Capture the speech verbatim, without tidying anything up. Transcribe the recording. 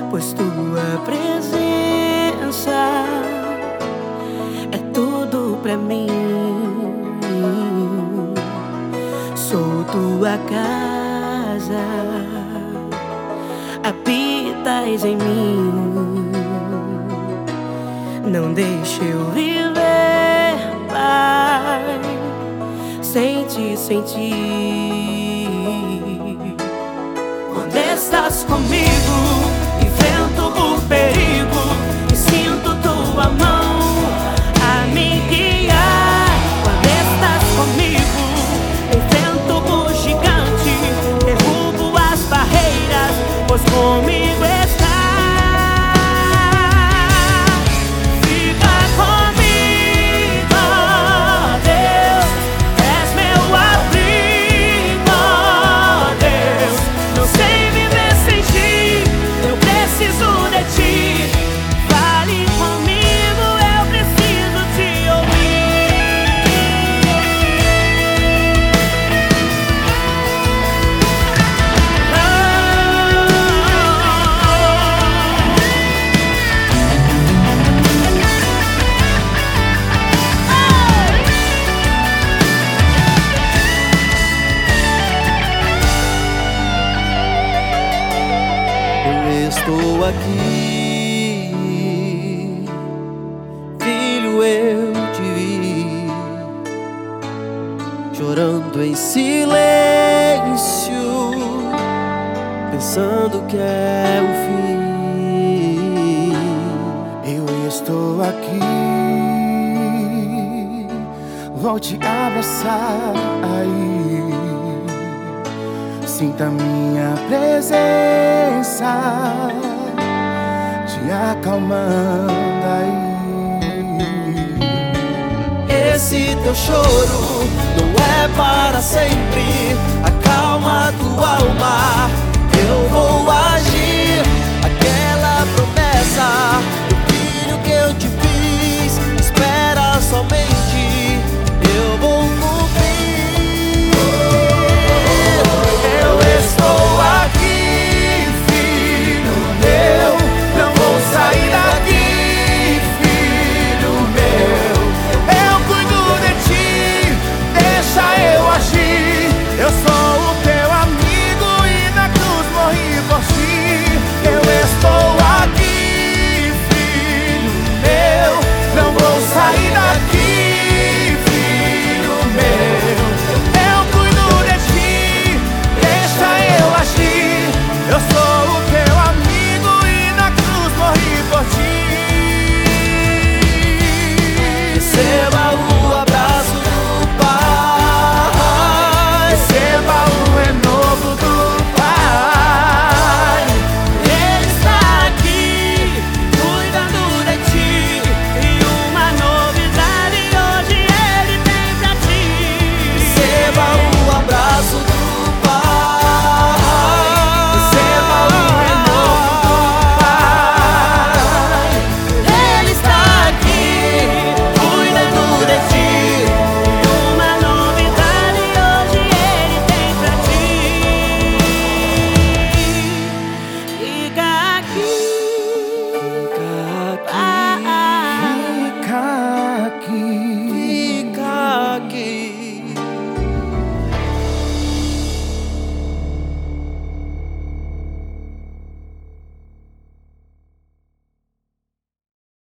pois tua presença é tudo pra mim. Sou tua casa, habitas em mim. Não deixe eu viver, Pai, sem te sentir. Quando estás comigo, enfrento o perigo e sinto tua mão a me guiar. Quando estás comigo, enfrento o gigante, derrubo as barreiras, pois comigo estás. Estou aqui, filho, eu te vi chorando em silêncio, pensando que é o fim. Eu estou aqui, vou te abraçar aí. Sinta minha presença te acalmando aí. Esse teu choro não é para sempre. Acalma tua alma,